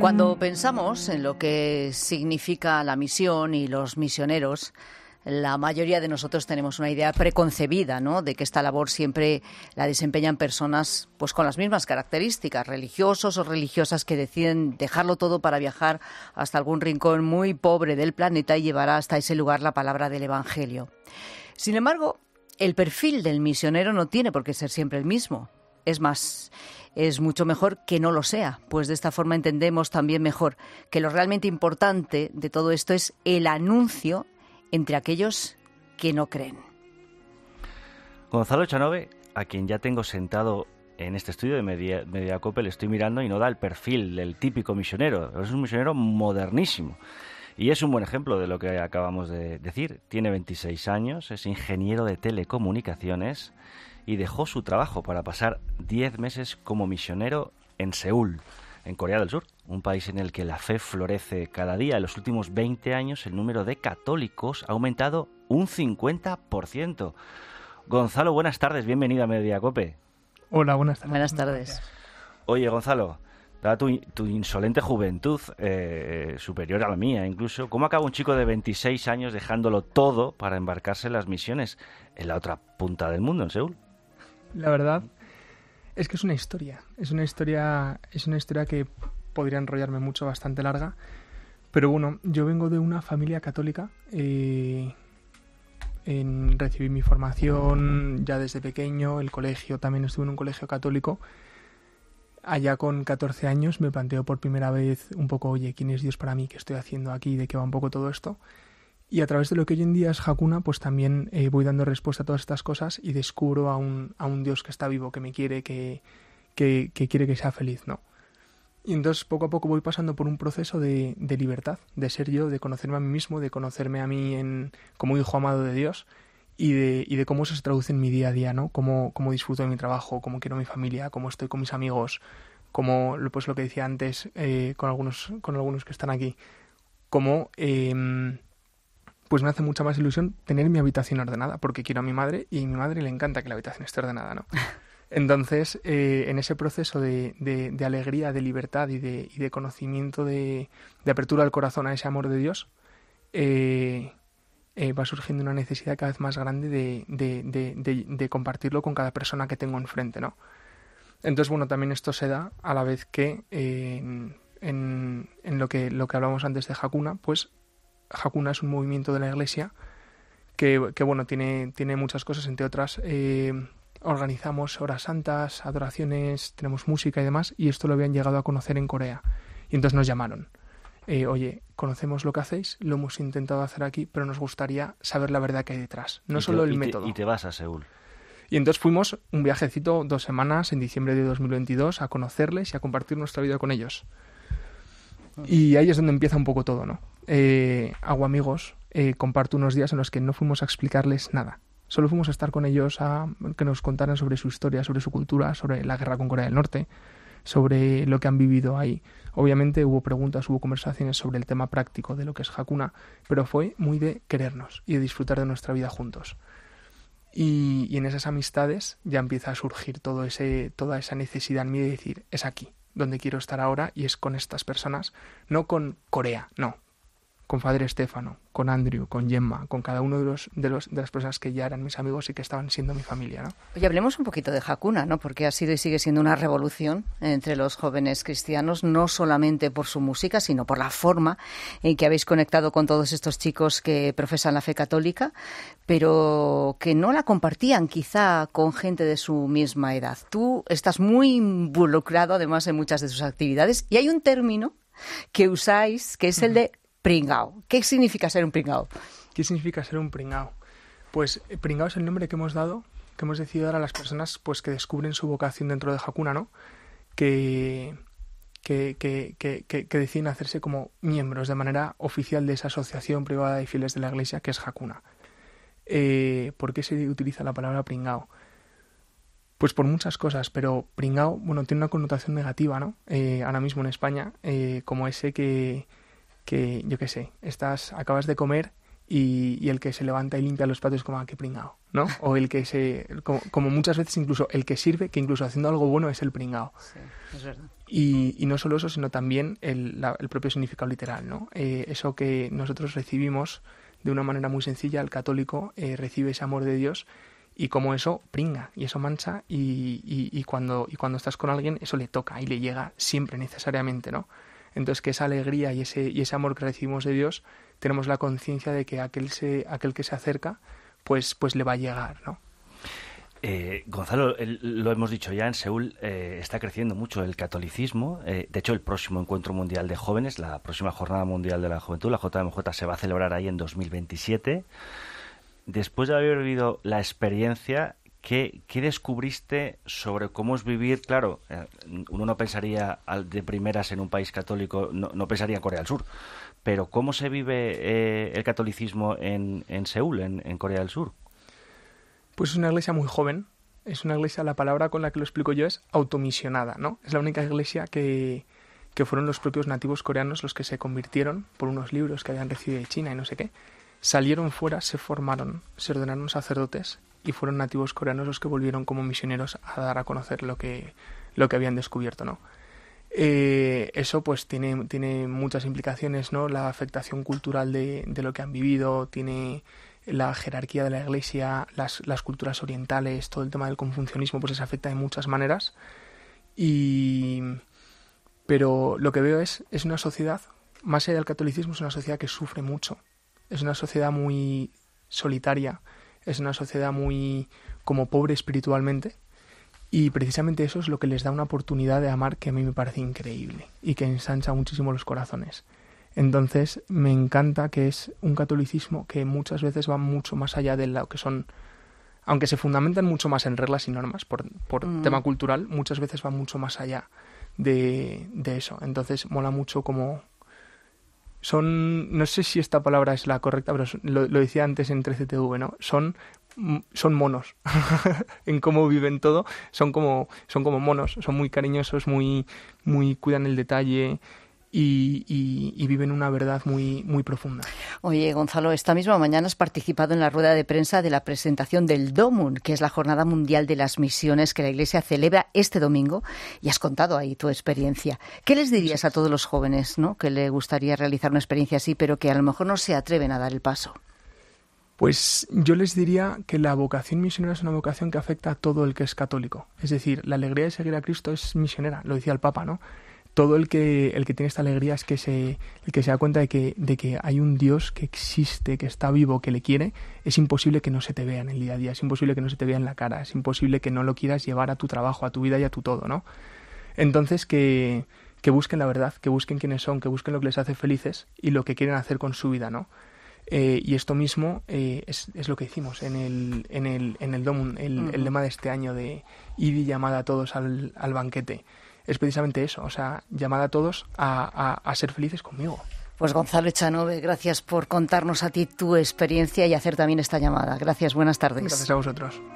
Cuando pensamos en lo que significa la misión y los misioneros, la mayoría de nosotros tenemos una idea preconcebida, ¿no?, de que esta labor siempre la desempeñan personas pues con las mismas características, religiosos o religiosas que deciden dejarlo todo para viajar hasta algún rincón muy pobre del planeta y llevar hasta ese lugar la palabra del Evangelio. Sin embargo, el perfil del misionero no tiene por qué ser siempre el mismo. Es más, es mucho mejor que no lo sea, pues de esta forma entendemos también mejor que lo realmente importante de todo esto es el anuncio entre aquellos que no creen. Gonzalo Echanove, a quien ya tengo sentado en este estudio de Mediacope, le estoy mirando y no da el perfil del típico misionero. Es un misionero modernísimo. Y es un buen ejemplo de lo que acabamos de decir. Tiene 26 años, es ingeniero de telecomunicaciones y dejó su trabajo para pasar 10 meses como misionero en Seúl, en Corea del Sur, un país en el que la fe florece cada día. En los últimos 20 años el número de católicos ha aumentado un 50%. Gonzalo, buenas tardes, bienvenido a Mediacope. Hola, buenas tardes. Buenas tardes. Oye, Gonzalo, dada tu insolente juventud, superior a la mía incluso, ¿cómo acaba un chico de 26 años dejándolo todo para embarcarse en las misiones en la otra punta del mundo, en Seúl? La verdad es que es una historia que podría enrollarme mucho, bastante larga, pero bueno, yo vengo de una familia católica, recibí mi formación ya desde pequeño, el colegio, también estuve en un colegio católico. Allá con 14 años me planteo por primera vez un poco, oye, ¿quién es Dios para mí? ¿Qué estoy haciendo aquí? ¿De qué va un poco todo esto? Y a través de lo que hoy en día es Hakuna, pues también voy dando respuesta a todas estas cosas y descubro a un Dios que está vivo, que me quiere, que quiere que sea feliz, ¿no? Y entonces poco a poco voy pasando por un proceso de libertad, de ser yo, de conocerme a mí mismo, de conocerme a mí como hijo amado de Dios y de cómo eso se traduce en mi día a día, ¿no? Cómo disfruto de mi trabajo, cómo quiero a mi familia, cómo estoy con mis amigos, cómo, pues lo que decía antes con algunos que están aquí, cómo pues me hace mucha más ilusión tener mi habitación ordenada, porque quiero a mi madre y a mi madre le encanta que la habitación esté ordenada, ¿no? Entonces, en ese proceso de alegría, de libertad y de conocimiento, de apertura al corazón a ese amor de Dios, va surgiendo una necesidad cada vez más grande de compartirlo con cada persona que tengo enfrente, ¿no? Entonces, bueno, también esto se da a la vez que en lo que hablábamos antes de Hakuna, pues Hakuna es un movimiento de la Iglesia que bueno, tiene muchas cosas, entre otras organizamos horas santas, adoraciones, tenemos música y demás, y esto lo habían llegado a conocer en Corea. Y entonces nos llamaron. Oye, conocemos lo que hacéis, lo hemos intentado hacer aquí, pero nos gustaría saber la verdad que hay detrás, no solo el método. Y te vas a Seúl. Y entonces fuimos un viajecito 2 semanas en diciembre de 2022 a conocerles y a compartir nuestra vida con ellos. Y ahí es donde empieza un poco todo, ¿no? Hago amigos, comparto unos días en los que no fuimos a explicarles nada. Solo fuimos a estar con ellos, a que nos contaran sobre su historia, sobre su cultura, sobre la guerra con Corea del Norte, sobre lo que han vivido ahí. Obviamente hubo preguntas, hubo conversaciones sobre el tema práctico de lo que es Hakuna, pero fue muy de querernos y de disfrutar de nuestra vida juntos. Y en esas amistades ya empieza a surgir toda esa necesidad en mí de decir, es aquí donde quiero estar ahora y es con estas personas, no con Corea, no. Con Padre Estefano, con Andrew, con Gemma, con cada uno de las personas que ya eran mis amigos y que estaban siendo mi familia, ¿no? Oye, hablemos un poquito de Hakuna, ¿no? Porque ha sido y sigue siendo una revolución entre los jóvenes cristianos, no solamente por su música, sino por la forma en que habéis conectado con todos estos chicos que profesan la fe católica, pero que no la compartían quizá con gente de su misma edad. Tú estás muy involucrado, además, en muchas de sus actividades, y hay un término que usáis, que es el de pringao. ¿Qué significa ser un pringao? ¿Qué significa ser un pringao? Pues pringao es el nombre que hemos decidido dar a las personas pues que descubren su vocación dentro de Hakuna, ¿no? Que deciden hacerse como miembros de manera oficial de esa asociación privada de fieles de la Iglesia que es Hakuna. ¿Por qué se utiliza la palabra pringao? Pues por muchas cosas, pero pringao, bueno, tiene una connotación negativa, ¿no? Ahora mismo en España, como ese que yo qué sé, acabas de comer y el que se levanta y limpia los platos es como, qué pringao, ¿no? O el que como muchas veces incluso el que sirve, que incluso haciendo algo bueno es el pringao. Sí, es verdad. Y no solo eso, sino también el propio significado literal, ¿no? Eso que nosotros recibimos de una manera muy sencilla, el católico recibe ese amor de Dios y como eso pringa y eso mancha y cuando estás con alguien eso le toca y le llega siempre necesariamente, ¿no? Entonces que esa alegría y ese amor que recibimos de Dios tenemos la conciencia de que aquel que se acerca pues le va a llegar, ¿no? Gonzalo, lo hemos dicho ya, en Seúl está creciendo mucho el catolicismo. De hecho, el próximo Encuentro Mundial de Jóvenes, la próxima Jornada Mundial de la Juventud, la JMJ, se va a celebrar ahí en 2027. Después de haber vivido la experiencia, ¿qué descubriste sobre cómo es vivir? Claro, uno no pensaría de primeras en un país católico, no pensaría en Corea del Sur, pero ¿cómo se vive el catolicismo en Seúl, en Corea del Sur? Pues es una iglesia muy joven, es una iglesia, la palabra con la que lo explico yo es automisionada, ¿no? Es la única iglesia que fueron los propios nativos coreanos los que se convirtieron por unos libros que habían recibido de China y no sé qué. Salieron fuera, se formaron, se ordenaron sacerdotes y fueron nativos coreanos los que volvieron como misioneros a dar a conocer lo que habían descubierto, ¿no? Eso pues tiene muchas implicaciones, ¿no? La afectación cultural de lo que han vivido, tiene la jerarquía de la iglesia, las culturas orientales, todo el tema del confucianismo pues les afecta de muchas maneras pero lo que veo es una sociedad, más allá del catolicismo, es una sociedad que sufre mucho, es una sociedad muy solitaria, es una sociedad muy como pobre espiritualmente y precisamente eso es lo que les da una oportunidad de amar que a mí me parece increíble y que ensancha muchísimo los corazones. Entonces me encanta que es un catolicismo que muchas veces va mucho más allá de lo que son, aunque se fundamentan mucho más en reglas y normas por tema cultural, muchas veces va mucho más allá de eso. Entonces mola mucho como son, no sé si esta palabra es la correcta, pero lo decía antes en 13TV, ¿no? Son monos en cómo viven todo, son como monos, son muy cariñosos, muy cuidan el detalle. Y viven una verdad muy, muy profunda. Oye, Gonzalo, esta misma mañana has participado en la rueda de prensa de la presentación del DOMUN, que es la Jornada Mundial de las Misiones que la Iglesia celebra este domingo, y has contado ahí tu experiencia. ¿Qué les dirías a todos los jóvenes, ¿no?, que le gustaría realizar una experiencia así, pero que a lo mejor no se atreven a dar el paso? Pues yo les diría que la vocación misionera es una vocación que afecta a todo el que es católico. Es decir, la alegría de seguir a Cristo es misionera, lo decía el Papa, ¿no? Todo el que tiene esta alegría es el que se da cuenta de que hay un Dios que existe, que está vivo, que le quiere. Es imposible que no se te vea en el día a día, es imposible que no se te vea en la cara, es imposible que no lo quieras llevar a tu trabajo, a tu vida y a tu todo, ¿no? Entonces que busquen la verdad, que busquen quiénes son, que busquen lo que les hace felices y lo que quieren hacer con su vida, ¿no? Y esto mismo es lo que hicimos en el DOMUN, el lema de este año de id y llamad a todos al banquete. Es precisamente eso, o sea, llamad a todos a ser felices conmigo. Pues Gonzalo Echanove, gracias por contarnos a ti tu experiencia y hacer también esta llamada. Gracias, buenas tardes. Gracias a vosotros.